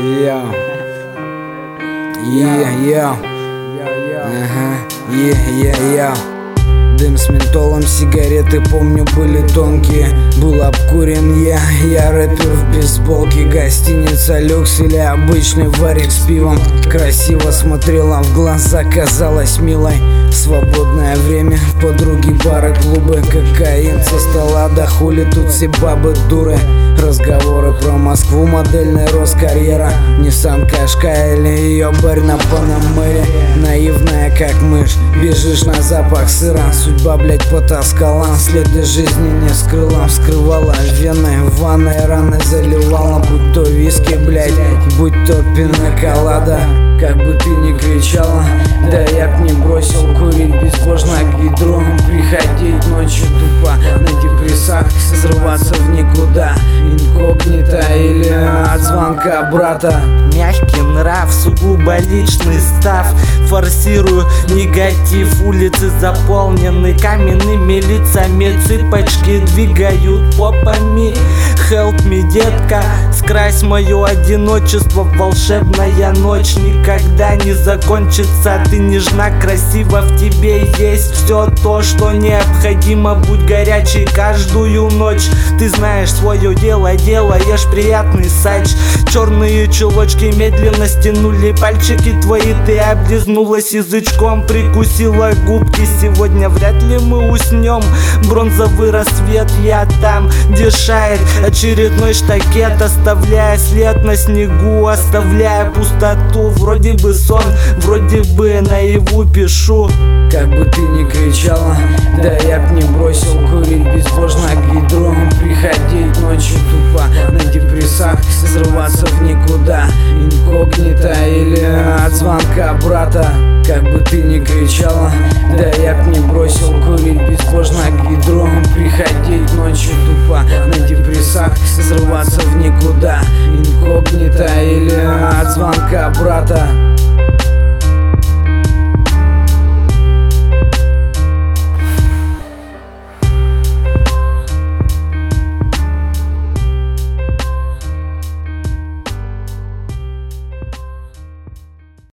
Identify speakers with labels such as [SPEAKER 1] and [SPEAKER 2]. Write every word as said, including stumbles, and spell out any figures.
[SPEAKER 1] Йо. Йо, йо. Ага. Йо-йо-йо. Дым с ментолом, сигареты, помню, были тонкие. Был обкурен я, я рэпер в бейсболке. Гостиница люкс или обычный варик с пивом. Красиво смотрела в глаза, казалась милой. Свободное время, подруги, бары, клубы. Кокаин со стола, да хули тут все бабы дуры. Разговоры про Москву, модельный рост, карьера. Ниссан Кашкай или ее барь на Панамере. Наивная как мышь, бежишь на запах сыра. Судьба, блять, потаскала, следы жизни не скрыла. Вскрывала вены, в ванной раны заливала. Будь то виски, блять, будь то пинаколада. Как бы ты ни кричала, да я б не бросил курить безбожно к ведру. Приходить ночью тупо на депрессах, срываться в никуда. Инкогнито или от звонка брата.
[SPEAKER 2] Мягкий нрав, сугубо личный став. Форсирую негатив, улицы заполнены каменными лицами. Цыпочки двигают попами. Help me, детка, скрась мое одиночество. Волшебная ночь никогда не закончится. Ты нежна, красива, в тебе есть все то, что необходимо. Будь горячей каждую ночь. Ты знаешь свое дело, делаешь приятный сач. Черные чулочки медленно стянули пальчики твои. Ты облизнулась язычком, прикусила губки. Сегодня вряд ли мы уснем. Бронзовый рассвет, я там, где шает очередной штакет, оставляя след на снегу, оставляя пустоту. Вроде бы сон, вроде бы наяву пишу.
[SPEAKER 1] Как бы ты ни кричала, да я б не бросил курить безбожно к ведру. Приходить ночью тупо на депрессах, срываться в никуда. Инкогнито или от звонка брата. Как бы ты ни кричала, да я б не бросил курить безбожно к ведру. Приходить ночью тупо на депрессах, срываться в никуда. Инкогнито или от звонка брата.